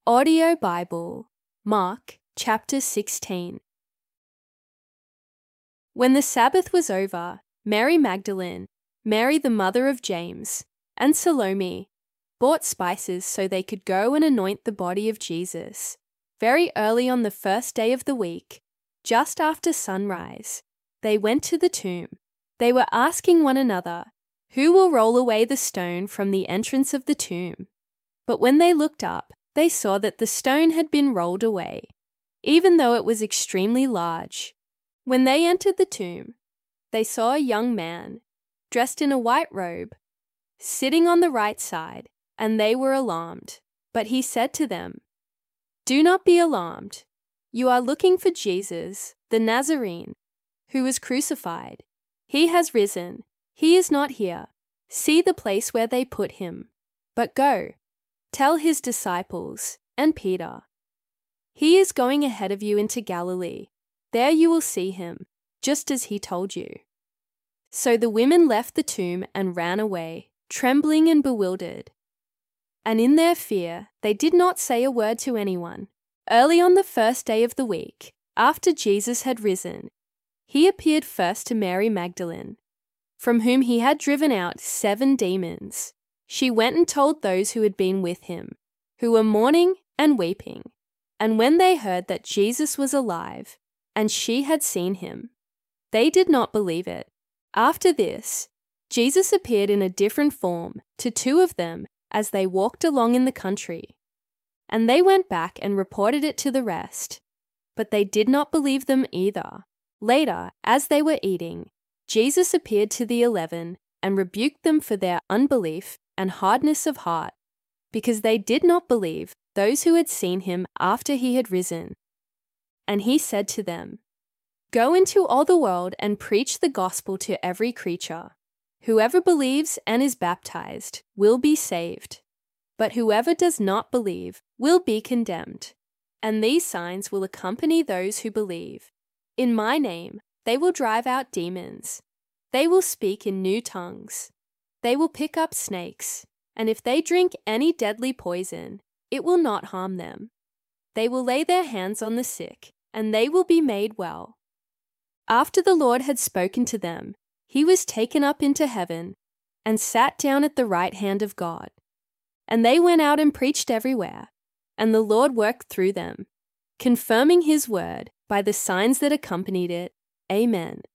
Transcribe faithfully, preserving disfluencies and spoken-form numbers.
Audio Bible, Mark chapter sixteen. When the Sabbath was over, Mary Magdalene, Mary the mother of James, and Salome bought spices so they could go and anoint the body of Jesus. Very early on the first day of the week, just after sunrise, they went to the tomb. They were asking one another, "Who will roll away the stone from the entrance of the tomb?" But when they looked up, they saw that the stone had been rolled away, even though it was extremely large. When they entered the tomb, they saw a young man, dressed in a white robe, sitting on the right side, and they were alarmed. But he said to them, "Do not be alarmed. You are looking for Jesus, the Nazarene, who was crucified. He has risen. He is not here. See the place where they put him. But go, tell his disciples and Peter, he is going ahead of you into Galilee. There you will see him, just as he told you." So the women left the tomb and ran away, trembling and bewildered. And in their fear, they did not say a word to anyone. Early on the first day of the week, after Jesus had risen, he appeared first to Mary Magdalene, from whom he had driven out seven demons. She went and told those who had been with him, who were mourning and weeping. And when they heard that Jesus was alive, and she had seen him, they did not believe it. After this, Jesus appeared in a different form to two of them as they walked along in the country. And they went back and reported it to the rest, but they did not believe them either. Later, as they were eating, Jesus appeared to the eleven and rebuked them for their unbelief and hardness of heart, because they did not believe those who had seen him after he had risen. And he said to them, "Go into all the world and preach the gospel to every creature. Whoever believes and is baptized will be saved, but whoever does not believe will be condemned. And these signs will accompany those who believe. In my name they will drive out demons. They will speak in new tongues. They will pick up snakes, and if they drink any deadly poison, it will not harm them. They will lay their hands on the sick, and they will be made well." After the Lord had spoken to them, he was taken up into heaven and sat down at the right hand of God. And they went out and preached everywhere, and the Lord worked through them, confirming his word by the signs that accompanied it. Amen.